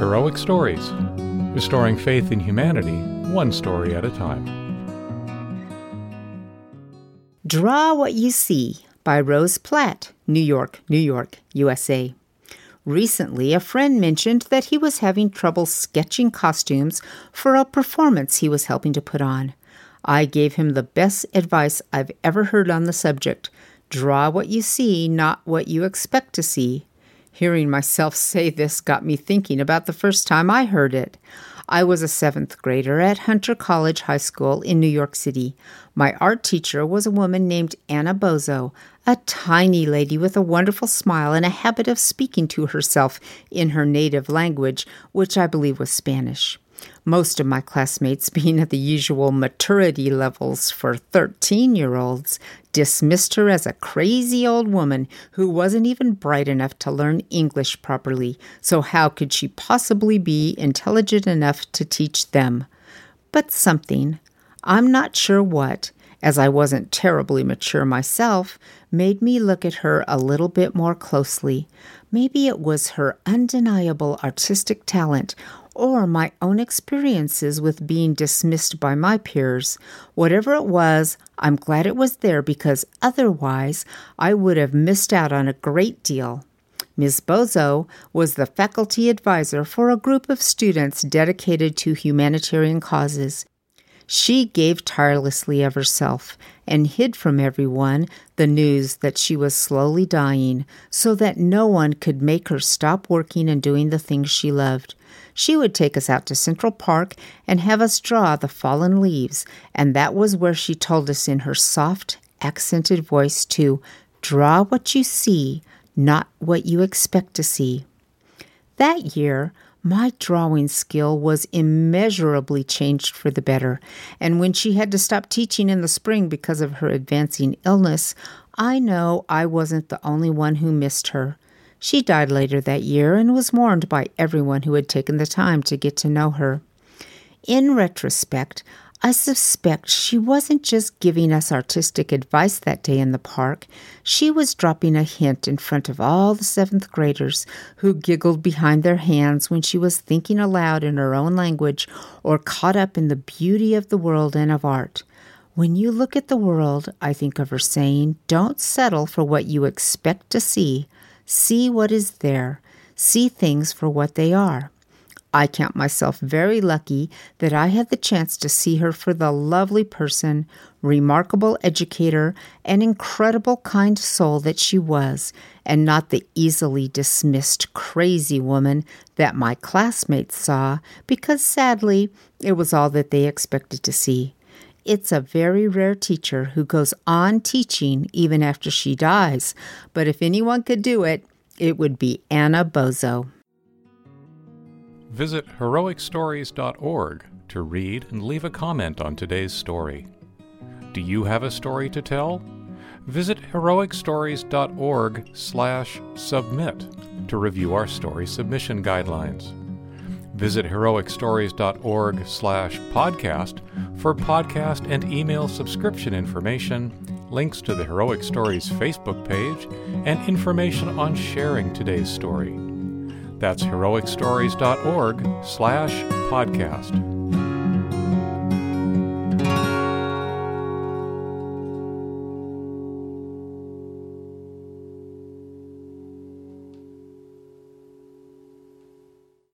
Heroic Stories, restoring faith in humanity, one story at a time. Draw What You See by Rose Platt, New York, USA. Recently, a friend mentioned that he was having trouble sketching costumes for a performance he was helping to put on. I gave him the best advice I've ever heard on the subject. Draw what you see, not what you expect to see. Hearing myself say this got me thinking about the first time I heard it. I was a 7th grader at Hunter College High School in New York City. My art teacher was a woman named Anna Bozo, a tiny lady with a wonderful smile and a habit of speaking to herself in her native language, which I believe was Spanish. Most of my classmates, being at the usual maturity levels for 13-year-olds, dismissed her as a crazy old woman who wasn't even bright enough to learn English properly, so how could she possibly be intelligent enough to teach them? But something, I'm not sure what, as I wasn't terribly mature myself, made me look at her a little bit more closely. Maybe it was her undeniable artistic talent, or my own experiences with being dismissed by my peers. Whatever it was, I'm glad it was there because otherwise I would have missed out on a great deal. Ms. Bozo was the faculty advisor for a group of students dedicated to humanitarian causes. She gave tirelessly of herself and hid from everyone the news that she was slowly dying so that no one could make her stop working and doing the things she loved. She would take us out to Central Park and have us draw the fallen leaves, and that was where she told us in her soft, accented voice to draw what you see, not what you expect to see. That year, my drawing skill was immeasurably changed for the better, and when she had to stop teaching in the spring because of her advancing illness, I know I wasn't the only one who missed her. She died later that year and was mourned by everyone who had taken the time to get to know her. In retrospect, I suspect she wasn't just giving us artistic advice that day in the park. She was dropping a hint in front of all the 7th graders who giggled behind their hands when she was thinking aloud in her own language or caught up in the beauty of the world and of art. When you look at the world, I think of her saying, don't settle for what you expect to see. See what is there. See things for what they are. I count myself very lucky that I had the chance to see her for the lovely person, remarkable educator, and incredible kind soul that she was, and not the easily dismissed crazy woman that my classmates saw, because sadly, it was all that they expected to see. It's a very rare teacher who goes on teaching even after she dies, but if anyone could do it, it would be Anna Bozo. Visit heroicstories.org to read and leave a comment on today's story. Do you have a story to tell? Visit heroicstories.org/submit to review our story submission guidelines. Visit heroicstories.org/podcast for podcast and email subscription information, links to the Heroic Stories Facebook page, and information on sharing today's story. That's heroicstories.org/podcast.